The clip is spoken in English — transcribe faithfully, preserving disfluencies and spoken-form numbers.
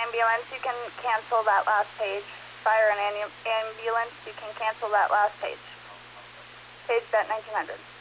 ambulance, you can cancel that last page. Fire and ambulance, you can cancel that last page. Page that nineteen hundred.